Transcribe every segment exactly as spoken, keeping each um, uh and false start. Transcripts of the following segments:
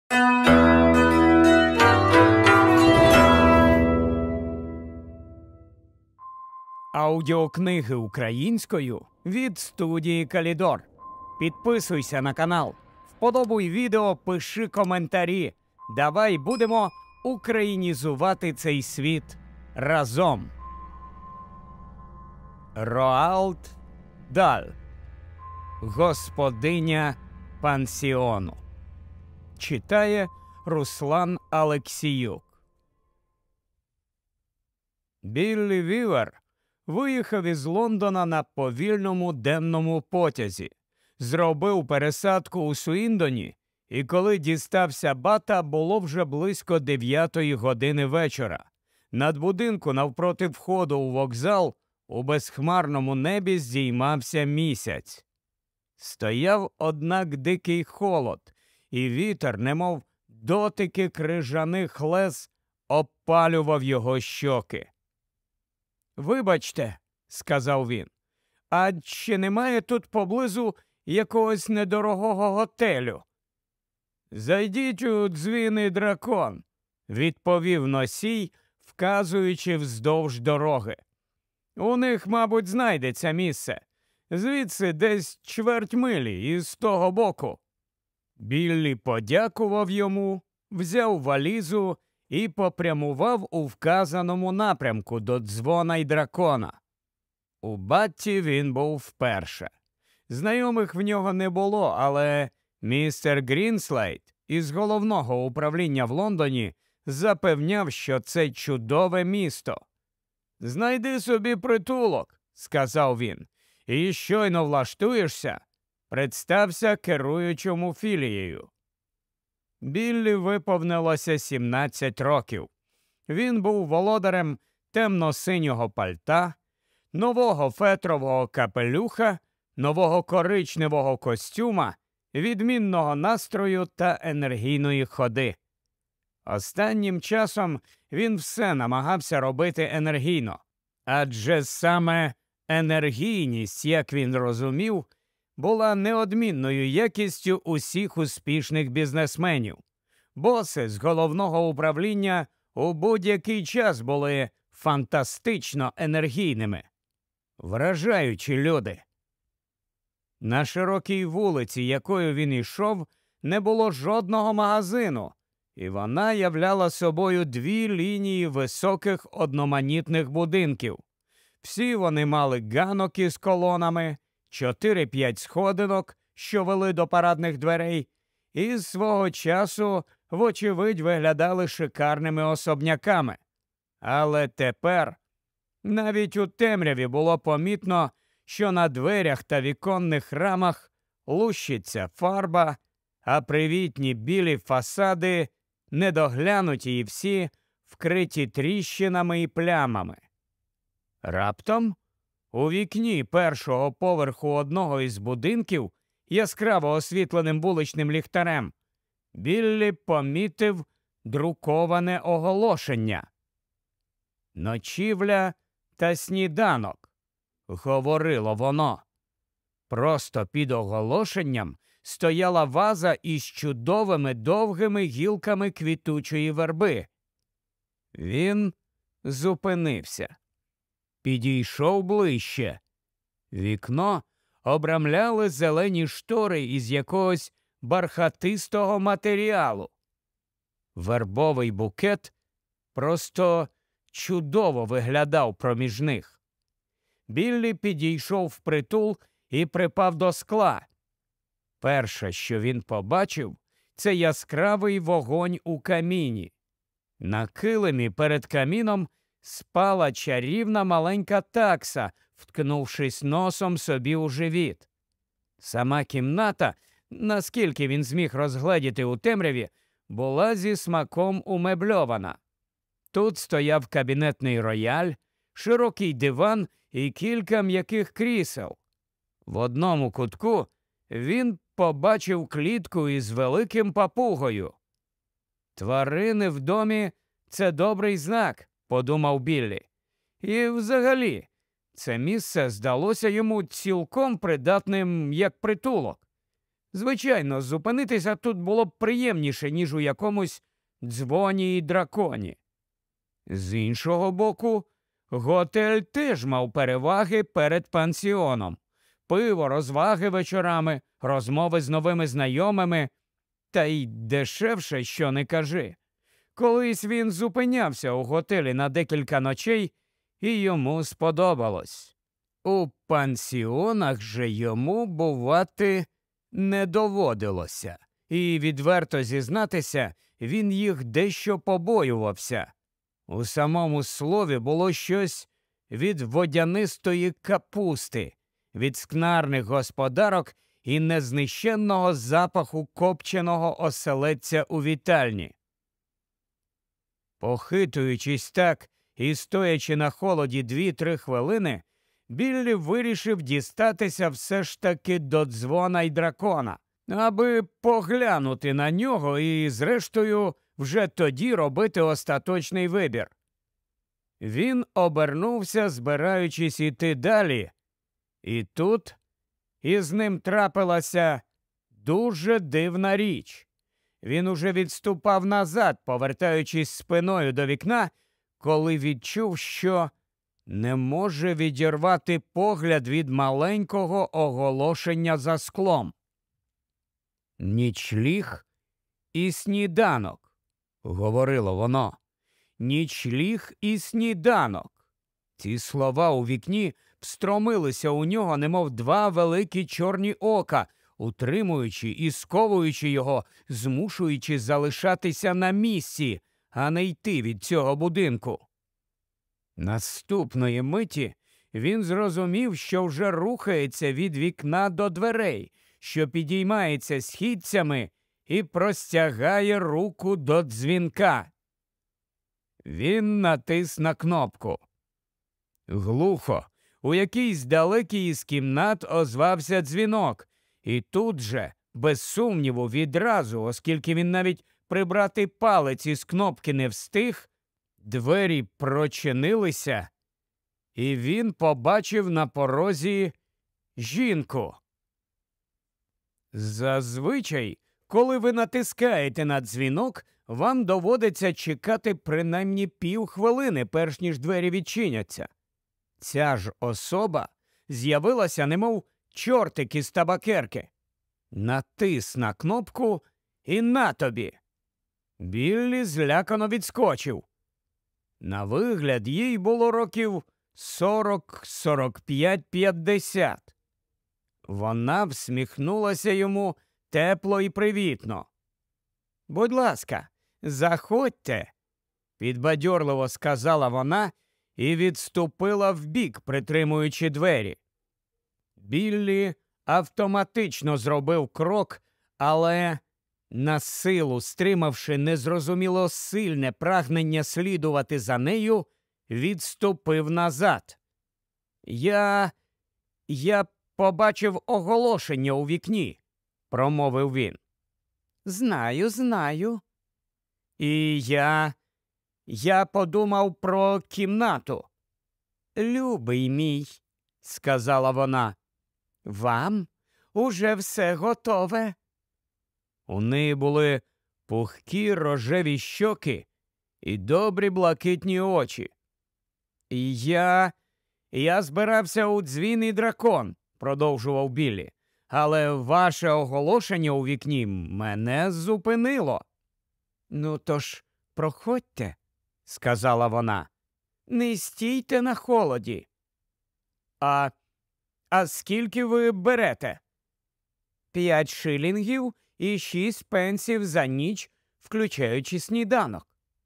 Аудіокниги українською від студії Калідор. Підписуйся на канал, вподобуй відео, пиши коментарі. Давай будемо українізувати цей світ разом. Роалд Даль. Господиня пансіону. Читає Руслан Алексіюк. Біллі Вівер виїхав із Лондона на повільному денному потязі, зробив пересадку у Суїндоні, і коли дістався Бата, було вже близько дев'ятої години вечора. Над будинку навпроти входу у вокзал у безхмарному небі здіймався місяць. Стояв, однак, дикий холод, і вітер, немов дотики крижаних лез, обпалював його щоки. «Вибачте», – сказав він, – «а чи немає тут поблизу якогось недорогого готелю?» «Зайдіть у «Дзвіний дракон», – відповів носій, вказуючи вздовж дороги. «У них, мабуть, знайдеться місце. Звідси десь чверть милі із того боку». Біллі подякував йому, взяв валізу і попрямував у вказаному напрямку до «Дзвона й дракона». У Батті він був вперше. Знайомих в нього не було, але містер Грінслейд із головного управління в Лондоні запевняв, що це чудове місто. «Знайди собі притулок», – сказав він, – «і щойно влаштуєшся, представся керуючому філією». Біллі виповнилося сімнадцять років. Він був володарем темно-синього пальта, нового фетрового капелюха, нового коричневого костюма, відмінного настрою та енергійної ходи. Останнім часом він все намагався робити енергійно, адже саме енергійність, як він розумів, була неодмінною якістю усіх успішних бізнесменів. Боси з головного управління у будь-який час були фантастично енергійними. Вражаючі люди. На широкій вулиці, якою він йшов, не було жодного магазину, і вона являла собою дві лінії високих одноманітних будинків. Всі вони мали ганок із колонами, чотири-п'ять сходинок, що вели до парадних дверей, і з свого часу, вочевидь, виглядали шикарними особняками. Але тепер навіть у темряві було помітно, що на дверях та віконних рамах лущиться фарба, а привітні білі фасади недоглянуті і всі вкриті тріщинами і плямами. Раптом у вікні першого поверху одного із будинків, яскраво освітленим вуличним ліхтарем, Біллі помітив друковане оголошення. «Ночівля та сніданок», – говорило воно. Просто під оголошенням стояла ваза із чудовими довгими гілками квітучої верби. Він зупинився. Підійшов ближче. Вікно обрамляли зелені штори із якогось бархатистого матеріалу. Вербовий букет просто чудово виглядав проміж них. Біллі підійшов впритул і припав до скла. Перше, що він побачив, це яскравий вогонь у каміні. На килимі перед каміном спала чарівна маленька такса, вткнувшись носом собі у живіт. Сама кімната, наскільки він зміг розгледіти у темряві, була зі смаком умебльована. Тут стояв кабінетний рояль, широкий диван і кілька м'яких крісел. В одному кутку він побачив клітку із великим папугою. «Тварини в домі – це добрий знак», – подумав Біллі. І взагалі, це місце здалося йому цілком придатним як притулок. Звичайно, зупинитися тут було б приємніше, ніж у якомусь дзвоні і драконі. З іншого боку, готель теж мав переваги перед пансіоном. Пиво, розваги вечорами, розмови з новими знайомими. Та й дешевше, що не кажи. Колись він зупинявся у готелі на декілька ночей, і йому сподобалось. У пансіонах же йому бувати не доводилося. І, відверто зізнатися, він їх дещо побоювався. У самому слові було щось від водянистої капусти, від скнарних господарок і незнищенного запаху копченого оселедця у вітальні. Похитуючись так і стоячи на холоді дві-три хвилини, Біллі вирішив дістатися все ж таки до дзвона й дракона, аби поглянути на нього і, зрештою, вже тоді робити остаточний вибір. Він обернувся, збираючись іти далі, і тут із ним трапилася дуже дивна річ. Він уже відступав назад, повертаючись спиною до вікна, коли відчув, що не може відірвати погляд від маленького оголошення за склом. «Нічліг і сніданок», — говорило воно. «Нічліг і сніданок». Ці слова у вікні встромилися у нього, немов два великі чорні ока, утримуючи і сковуючи його, змушуючи залишатися на місці, а не йти від цього будинку. Наступної миті він зрозумів, що вже рухається від вікна до дверей, що підіймається східцями і простягає руку до дзвінка. Він натис на кнопку. Глухо, у якійсь далекій із кімнат озвався дзвінок, і тут же, без сумніву, відразу, оскільки він навіть прибрати палець із кнопки не встиг, двері прочинилися, і він побачив на порозі жінку. Зазвичай, коли ви натискаєте на дзвінок, вам доводиться чекати принаймні півхвилини, перш ніж двері відчиняться. Ця ж особа з'явилася, немов чортик із табакерки. Натис на кнопку і на тобі. Біллі злякано відскочив. На вигляд їй було років сорок, сорок п'ять, п'ятдесят. Вона всміхнулася йому тепло і привітно. «Будь ласка, заходьте», – підбадьорливо сказала вона і відступила вбік, притримуючи двері. Біллі автоматично зробив крок, але, на силу стримавши незрозуміло сильне прагнення слідувати за нею, відступив назад. «Я... я побачив оголошення у вікні», – промовив він. «Знаю, знаю. І я... я подумав про кімнату». «Любий мій», – сказала вона, – «вам уже все готове». У неї були пухкі рожеві щоки і добрі блакитні очі. «І я... я збирався у дзвін і дракон», – продовжував Біллі, «але ваше оголошення у вікні мене зупинило». «Ну, тож проходьте», – сказала вона, – «не стійте на холоді». «А... а скільки ви берете?» «П'ять шилінгів і шість пенсів за ніч, включаючи сніданок».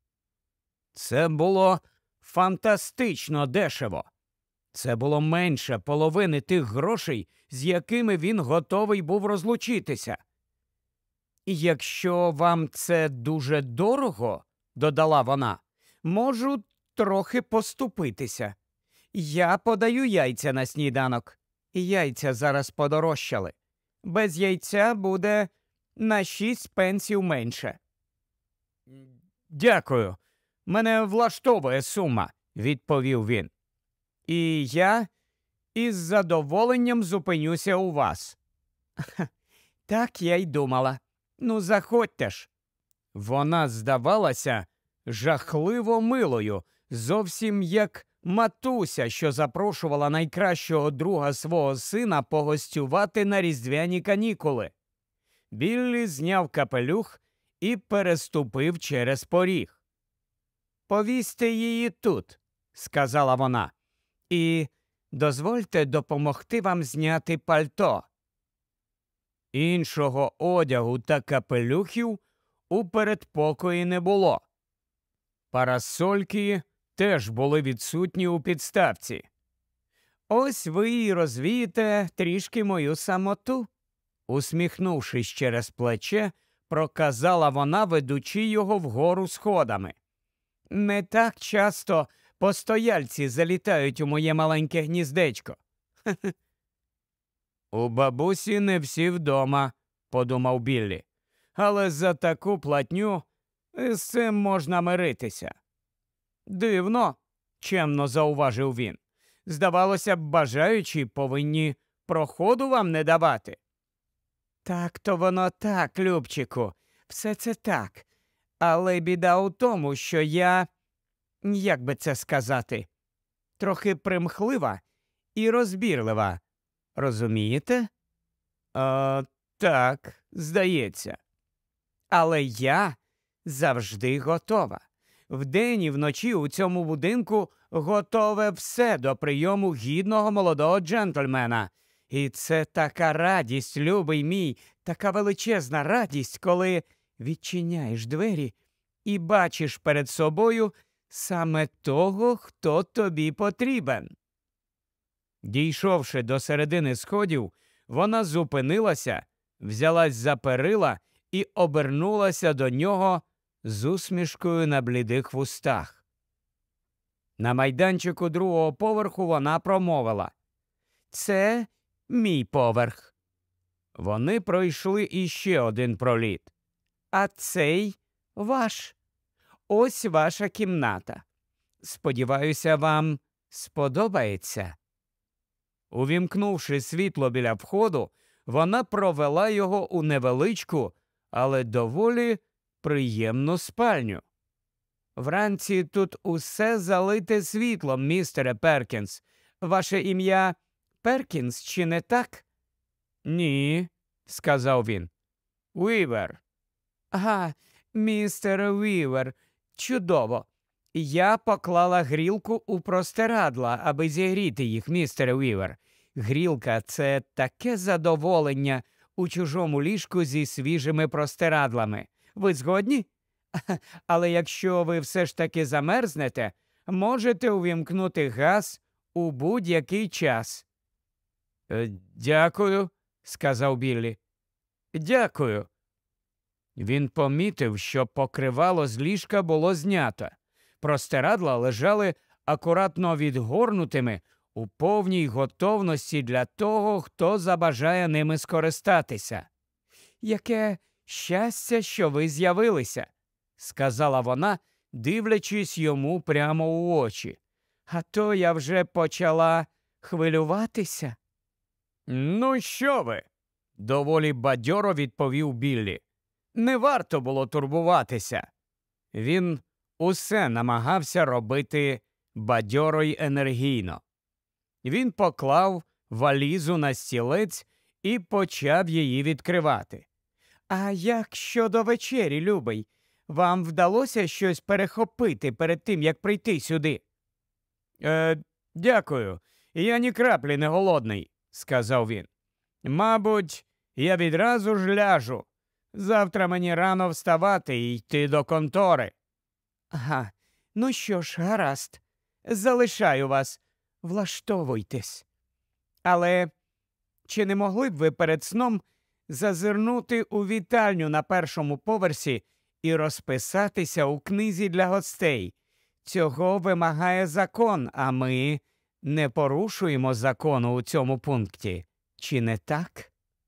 Це було фантастично дешево. Це було менше половини тих грошей, з якими він готовий був розлучитися. «Якщо вам це дуже дорого, – додала вона, – можу трохи поступитися. Я подаю яйця на сніданок. Яйця зараз подорожчали. Без яйця буде на шість пенсів менше». «Дякую. Мене влаштовує сума», – відповів він. «І я із задоволенням зупинюся у вас». Так я й думала. Ну, заходьте ж. Вона здавалася жахливо милою, зовсім як матуся, що запрошувала найкращого друга свого сина погостювати на різдвяні канікули. Біллі зняв капелюх і переступив через поріг. «Повісьте її тут», – сказала вона, – «і дозвольте допомогти вам зняти пальто». Іншого одягу та капелюхів у передпокої не було. Парасольки теж були відсутні у підставці. «Ось ви і розвієте трішки мою самоту», – усміхнувшись через плече, проказала вона, ведучи його вгору сходами. «Не так часто постояльці залітають у моє маленьке гніздечко». «У бабусі не всі вдома», – подумав Біллі. «Але за таку платню з цим можна миритися». «Дивно», – чемно зауважив він. «Здавалося б, бажаючі повинні проходу вам не давати». «Так-то воно так, Любчику, все це так. Але біда у тому, що я, як би це сказати, трохи примхлива і розбірлива. Розумієте?» «А, так, здається. Але я завжди готова. Вдень і вночі у цьому будинку готове все до прийому гідного молодого джентльмена. І це така радість, любий мій, така величезна радість, коли відчиняєш двері і бачиш перед собою саме того, хто тобі потрібен». Дійшовши до середини сходів, вона зупинилася, взялась за перила і обернулася до нього з усмішкою на блідих вустах. На майданчику другого поверху вона промовила: «Це мій поверх». Вони пройшли іще один проліт. «А цей ваш. Ось ваша кімната. Сподіваюся, вам сподобається». Увімкнувши світло біля входу, вона провела його у невеличку, але доволі приємну спальню. «Вранці тут усе залите світлом, містере Перкінс. Ваше ім'я Перкінс, чи не так?» «Ні», – сказав він. «Уівер». «Ага, містер Уівер, чудово. Я поклала грілку у простирадла, аби зігріти їх, містере Уівер. Грілка – це таке задоволення у чужому ліжку зі свіжими простирадлами. Ви згодні? Але якщо ви все ж таки замерзнете, можете увімкнути газ у будь-який час». «Е, дякую», – сказав Біллі. «Дякую». Він помітив, що покривало з ліжка було знято. Простирадла лежали акуратно відгорнутими у повній готовності для того, хто забажає ними скористатися. «Яке щастя, що ви з'явилися», – сказала вона, дивлячись йому прямо у очі. «А то я вже почала хвилюватися». «Ну що ви?» – доволі бадьоро відповів Біллі. «Не варто було турбуватися». Він усе намагався робити бадьоро й енергійно. Він поклав валізу на стілець і почав її відкривати. «А як щодо вечері, любий? Вам вдалося щось перехопити перед тим, як прийти сюди?» «Е, дякую, я ні краплі не голодний», – сказав він. «Мабуть, я відразу ж ляжу. Завтра мені рано вставати і йти до контори». «Ага, ну що ж, гаразд. Залишаю вас. Влаштовуйтесь. Але чи не могли б ви перед сном зазирнути у вітальню на першому поверсі і розписатися у книзі для гостей? Цього вимагає закон, а ми не порушуємо закону у цьому пункті. Чи не так?»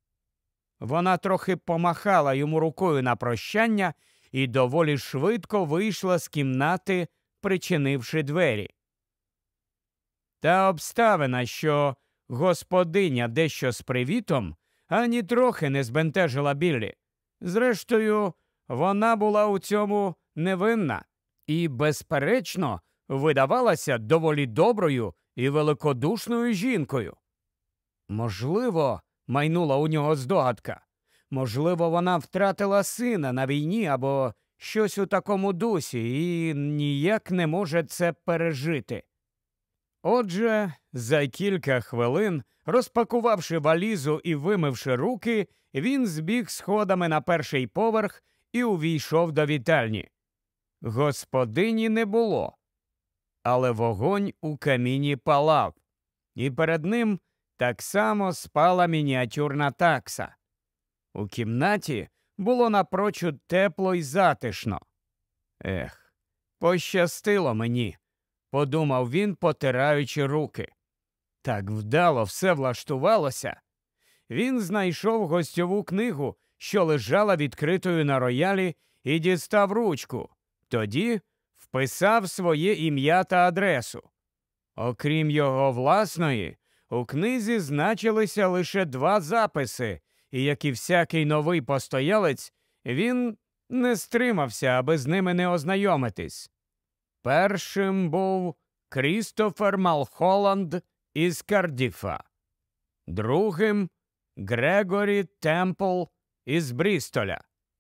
Вона трохи помахала йому рукою на прощання і доволі швидко вийшла з кімнати, причинивши двері. Та обставина, що господиня дещо з привітом, ані трохи не збентежила Біллі. Зрештою, вона була у цьому невинна і, безперечно, видавалася доволі доброю і великодушною жінкою. Можливо, майнула у нього здогадка, можливо, вона втратила сина на війні або щось у такому дусі і ніяк не може це пережити. Отже, за кілька хвилин, розпакувавши валізу і вимивши руки, він збіг сходами на перший поверх і увійшов до вітальні. Господині не було, але вогонь у каміні палав, і перед ним так само спала мініатюрна такса. У кімнаті було напрочуд тепло й затишно. Ех, пощастило мені, подумав він, потираючи руки. Так вдало все влаштувалося. Він знайшов гостьову книгу, що лежала відкритою на роялі, і дістав ручку. Тоді вписав своє ім'я та адресу. Окрім його власної, у книзі значилися лише два записи, і, як і всякий новий постоялець, він не стримався, аби з ними не ознайомитись. Першим був Крістофер Малхолланд із Кардіфа, другим – Грегорі Темпл із Брістоля.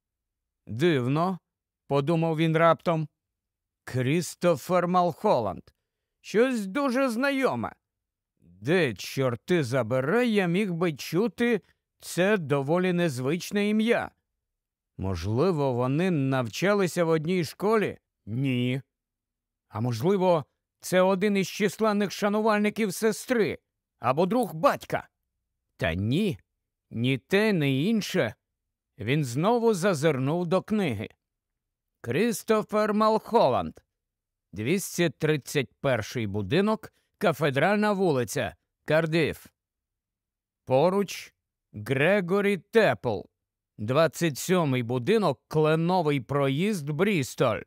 Дивно, подумав він раптом. Крістофер Малхолланд. Щось дуже знайоме. Де, чорти забирай, я міг би чути це доволі незвичне ім'я. Можливо, вони навчалися в одній школі? Ні. А можливо, це один із численних шанувальників сестри або друг батька? Та ні, ні те, ні інше. Він знову зазирнув до книги. Крістофер Малхолланд. двісті тридцять перший будинок, Кафедральна вулиця, Кардиф. Поруч Грегорі Темпл. двадцять сьомий будинок, Кленовий проїзд, Брістоль.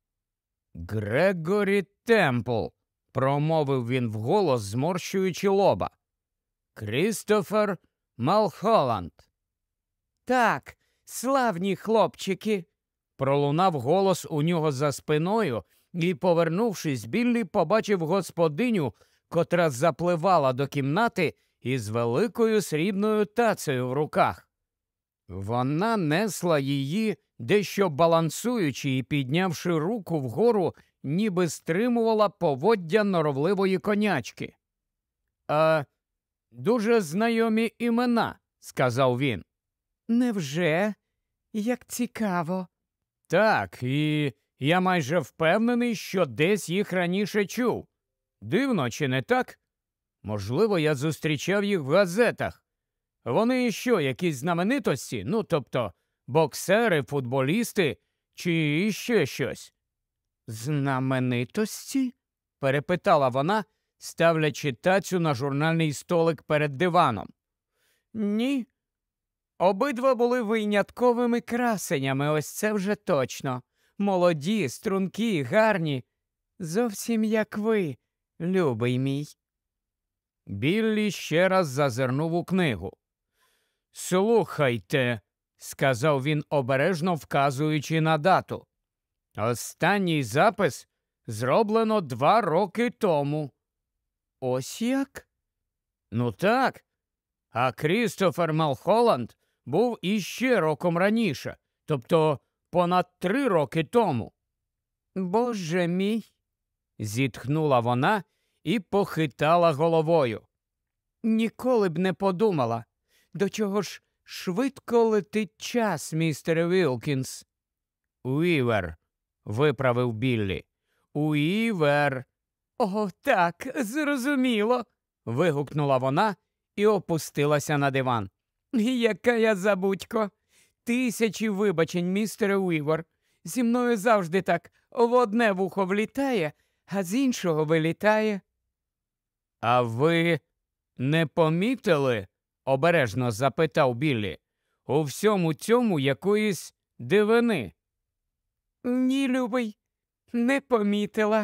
Грегорі Темпл, промовив він вголос, зморщуючи лоба. Крістофер Малхолланд. Так, славні хлопчики, пролунав голос у нього за спиною, і, повернувшись, Біллі побачив господиню, котра запливала до кімнати із великою срібною тацею в руках. Вона несла її, дещо балансуючи і піднявши руку вгору, ніби стримувала поводдя норовливої конячки. «А дуже знайомі імена», – сказав він. «Невже? Як цікаво». «Так, і я майже впевнений, що десь їх раніше чув. Дивно, чи не так? Можливо, я зустрічав їх в газетах. Вони що, якісь знаменитості? Ну, тобто, боксери, футболісти чи іще щось?» «Знаменитості?» – перепитала вона, ставлячи тацю на журнальний столик перед диваном. «Ні. Обидва були винятковими красенями, ось це вже точно. Молоді, стрункі, гарні. Зовсім як ви, любий мій». Біллі ще раз зазирнув у книгу. «Слухайте», – сказав він, обережно вказуючи на дату. «Останній запис зроблено два роки тому». «Ось як?» «Ну так. А Крістофер Малхолланд був іще роком раніше, тобто понад три роки тому». «Боже мій», – зітхнула вона і похитала головою. «Ніколи б не подумала, до чого ж швидко летить час, містере Вілкінс». «Уівер», – виправив Біллі. «Уівер». «О, так, зрозуміло», – вигукнула вона і опустилася на диван. «Яка я забудько! Тисячі вибачень, містере Уівер. Зі мною завжди так в одне вухо влітає, а з іншого вилітає». «А ви не помітили?» – обережно запитав Біллі. «У всьому цьому якоїсь дивини?» «Ні, любий, не помітила».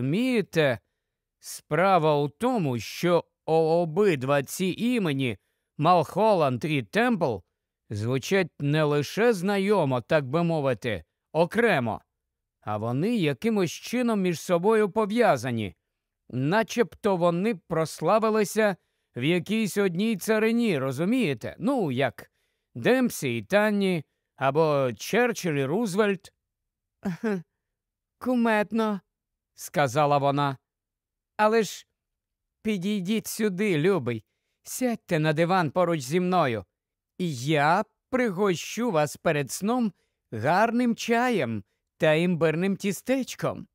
«Розумієте, справа у тому, що обидва ці імені Малхолланд і Темпл звучать не лише знайомо, так би мовити, окремо, а вони якимось чином між собою пов'язані, начебто вони прославилися в якійсь одній царині, розумієте? Ну, як Демпсі і Танні, або Черчилль і Рузвельт. «Кумедно», – сказала вона. «Але ж підійдіть сюди, любий, сядьте на диван поруч зі мною, і я пригощу вас перед сном гарним чаєм та імбирним тістечком».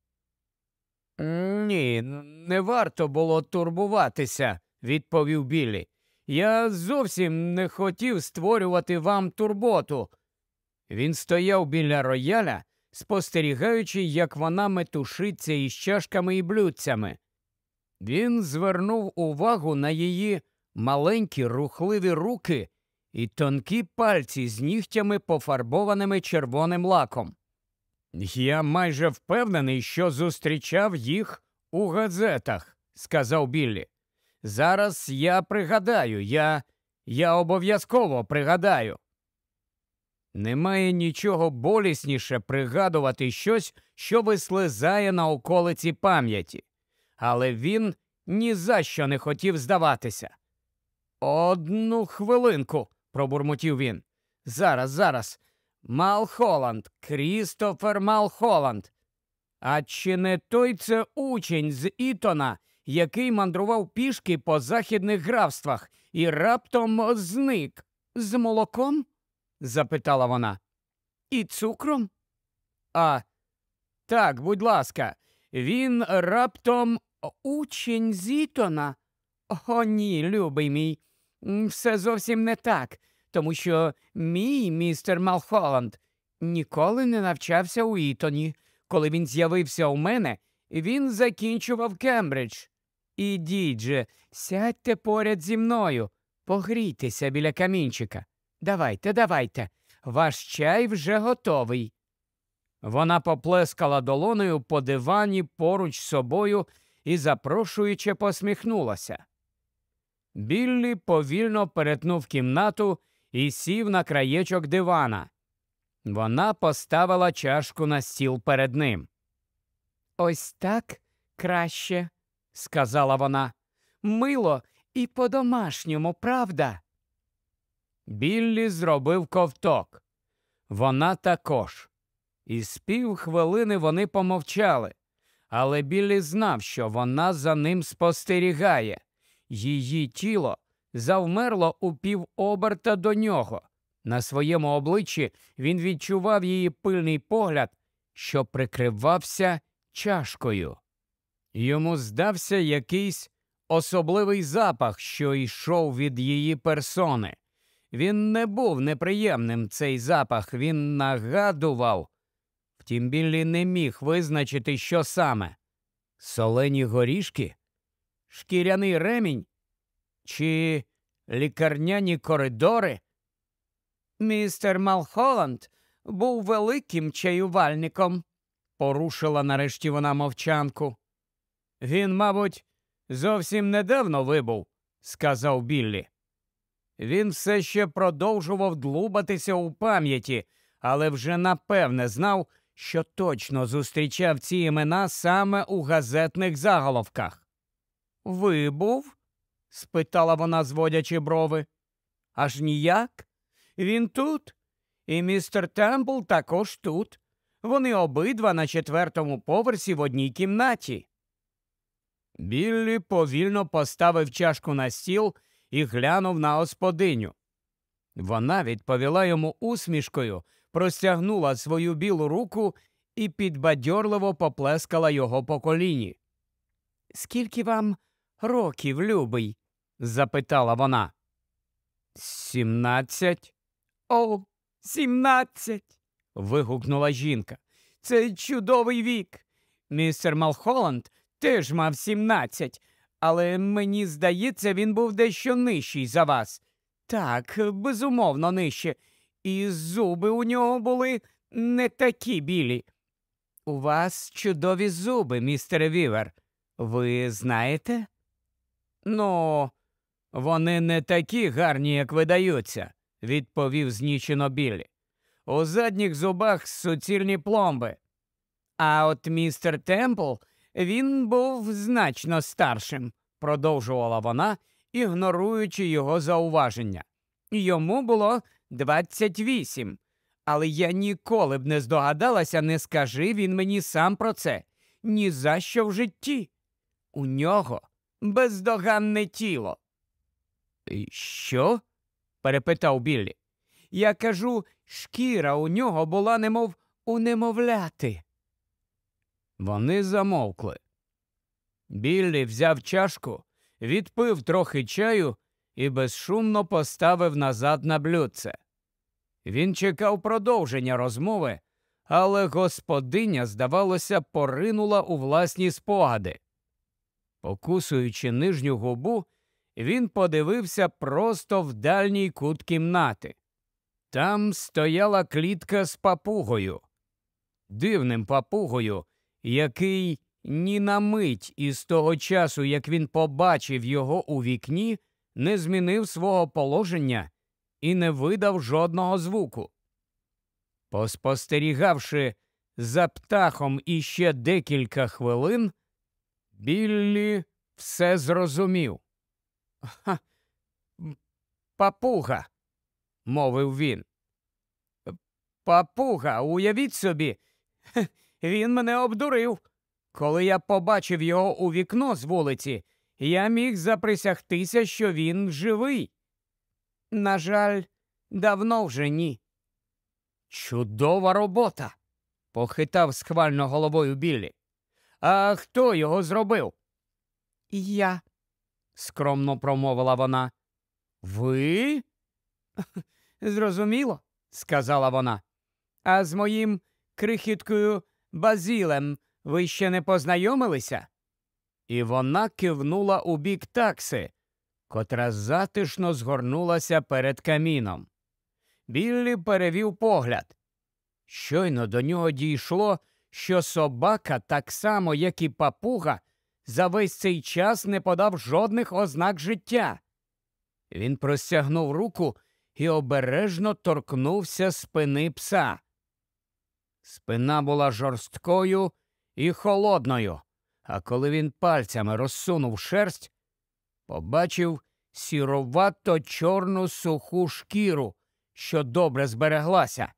«Ні, не варто було турбуватися», – відповів Біллі. «Я зовсім не хотів створювати вам турботу». Він стояв біля рояля, спостерігаючи, як вона метушиться із чашками і блюдцями. Він звернув увагу на її маленькі рухливі руки і тонкі пальці з нігтями, пофарбованими червоним лаком. «Я майже впевнений, що зустрічав їх у газетах», – сказав Біллі. «Зараз я пригадаю, я... я обов'язково пригадаю». Немає нічого болісніше пригадувати щось, що вислизає на околиці пам'яті. Але він ні за що не хотів здаватися. «Одну хвилинку», – пробурмотів він. «Зараз, зараз. Малхолланд, Крістофер Малхолланд. А чи не той це учень з Ітона, який мандрував пішки по західних графствах і раптом зник? З молоком?» – запитала вона. «І цукром?» «А, так, будь ласка, він раптом учень з Ітона?» «О, ні, любий мій, все зовсім не так, тому що мій містер Малхолланд ніколи не навчався у Ітоні. Коли він з'явився у мене, він закінчував Кембридж. Ідіть же, сядьте поряд зі мною, погрійтеся біля камінчика. Давайте, давайте, ваш чай вже готовий». Вона поплескала долонею по дивані поруч з собою і запрошуюче посміхнулася. Біллі повільно перетнув кімнату і сів на краєчок дивана. Вона поставила чашку на стіл перед ним. «Ось так краще», – сказала вона. «Мило і по-домашньому, правда?» Біллі зробив ковток. Вона також. І з півхвилини вони помовчали. Але Біллі знав, що вона за ним спостерігає. Її тіло завмерло у півоберта до нього. На своєму обличчі він відчував її пильний погляд, що прикривався чашкою. Йому здався якийсь особливий запах, що йшов від її персони. Він не був неприємним, цей запах, він нагадував. Втім, Біллі не міг визначити, що саме. Солені горішки? Шкіряний ремінь? Чи лікарняні коридори? «Містер Малхолланд був великим чаювальником», – порушила нарешті вона мовчанку. «Він, мабуть, зовсім недавно вибув», – сказав Біллі. Він все ще продовжував длубатися у пам'яті, але вже напевне знав, що точно зустрічав ці імена саме у газетних заголовках. «Вибув?» – спитала вона, зводячи брови. «Аж ніяк? Він тут? І містер Темпл також тут. Вони обидва на четвертому поверсі в одній кімнаті». Біллі повільно поставив чашку на стіл і глянув на господиню. Вона відповіла йому усмішкою, простягнула свою білу руку і підбадьорливо поплескала його по коліні. «Скільки вам років, любий?» – запитала вона. «Сімнадцять». «О, сімнадцять!» – вигукнула жінка. «Це чудовий вік. Містер Малхолланд теж мав сімнадцять, але мені здається, він був дещо нижчий за вас. Так, безумовно, нижче. І зуби у нього були не такі білі». «У вас чудові зуби, містере Вівер. Ви знаєте?» «Ну, Вони не такі гарні, як видаються, відповів знічено Біллі. У задніх зубах суцільні пломби. А от містер Темпл, він був значно старшим, продовжувала вона, ігноруючи його зауваження. Йому було двадцять вісім, але я ніколи б не здогадалася, не скажи він мені сам про це. Ні за що в житті. У нього бездоганне тіло. Що? Перепитав Біллі. Я кажу, шкіра у нього була немов у немовляти. Вони замовкли. Біллі взяв чашку, відпив трохи чаю і безшумно поставив назад на блюдце. Він чекав продовження розмови, але господиня, здавалося, поринула у власні спогади. Покусуючи нижню губу, він подивився просто в дальній кут кімнати. Там стояла клітка з папугою. Дивним папугою, який ні на мить із того часу, як він побачив його у вікні, не змінив свого положення і не видав жодного звуку. Поспостерігавши за птахом іще декілька хвилин, Біллі все зрозумів. «Ха, папуга», – мовив він. «Папуга, уявіть собі, він мене обдурив. Коли я побачив його у вікно з вулиці, я міг заприсягтися, що він живий. На жаль, давно вже ні». «Чудова робота», – похитав схвально головою Біллі. «А хто його зробив?» «Я», – скромно промовила вона. «Ви?» «Зрозуміло», – сказала вона. «А з моїм крихіткою Базілем ви ще не познайомилися?» І вона кивнула у бік такси, котра затишно згорнулася перед каміном. Біллі перевів погляд. Щойно до нього дійшло, що собака, так само, як і папуга, за весь цей час не подав жодних ознак життя. Він простягнув руку і обережно торкнувся спини пса. Спина була жорсткою і холодною, а коли він пальцями розсунув шерсть, побачив сіровато-чорну суху шкіру, що добре збереглася.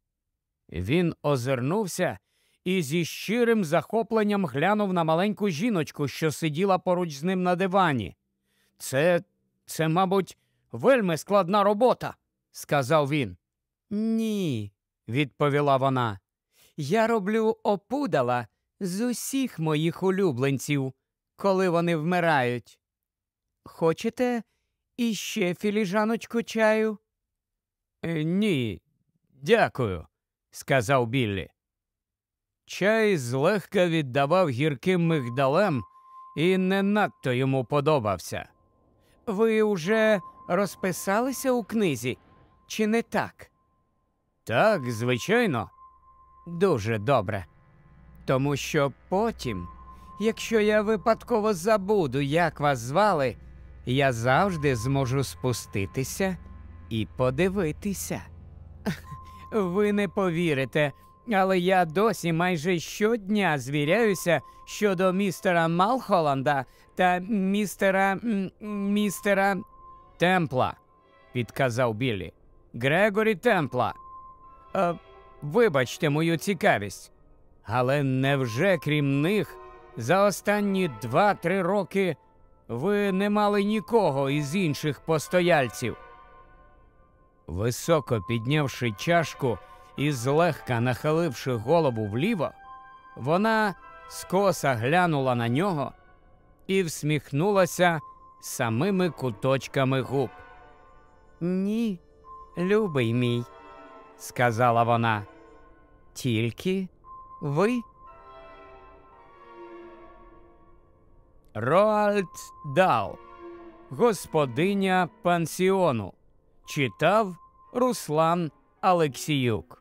Він озирнувся і зі щирим захопленням глянув на маленьку жіночку, що сиділа поруч з ним на дивані. «Це, це, мабуть, вельми складна робота», – сказав він. «Ні», – відповіла вона. «Я роблю опудала з усіх моїх улюбленців, коли вони вмирають. Хочете іще філіжаночку чаю?» «Е, ні, дякую», – сказав Біллі. Чай злегка віддавав гірким мигдалем і не надто йому подобався. «Ви уже розписалися у книзі, чи не так?» «Так, звичайно». «Дуже добре. Тому що потім, якщо я випадково забуду, як вас звали, я завжди зможу спуститися і подивитися. Ви не повірите, але я досі майже щодня звіряюся щодо містера Малхолланда та містера... містера... Темпла», – підказав Біллі. «Грегорі Темпла. Е, вибачте мою цікавість, але невже крім них за останні два-три роки ви не мали нікого із інших постояльців?» Високо піднявши чашку і злегка нахиливши голову вліво, вона скоса глянула на нього і всміхнулася самими куточками губ. «Ні, любий мій», – сказала вона, – «тільки ви». Роальд Дал. Господиня пансіону. Читав Руслан Алексіюк.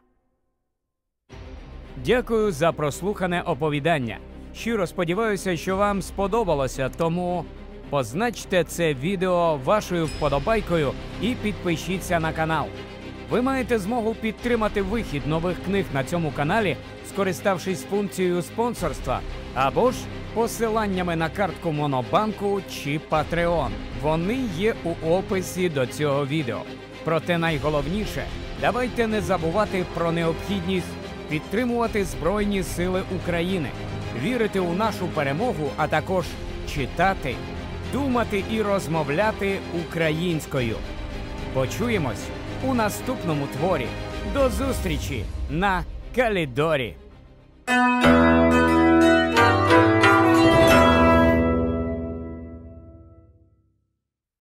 Дякую за прослухане оповідання. Щиро сподіваюся, що вам сподобалося, тому Позначте це відео вашою вподобайкою і підпишіться на канал. Ви маєте змогу підтримати вихід нових книг на цьому каналі, скориставшись функцією спонсорства, або ж посиланнями на картку Монобанку чи Patreon. Вони є у описі до цього відео. Проте найголовніше, давайте не забувати про необхідність підтримувати Збройні Сили України, вірити у нашу перемогу, а також читати, думати і розмовляти українською. Почуємось у наступному творі. До зустрічі на Калідорі!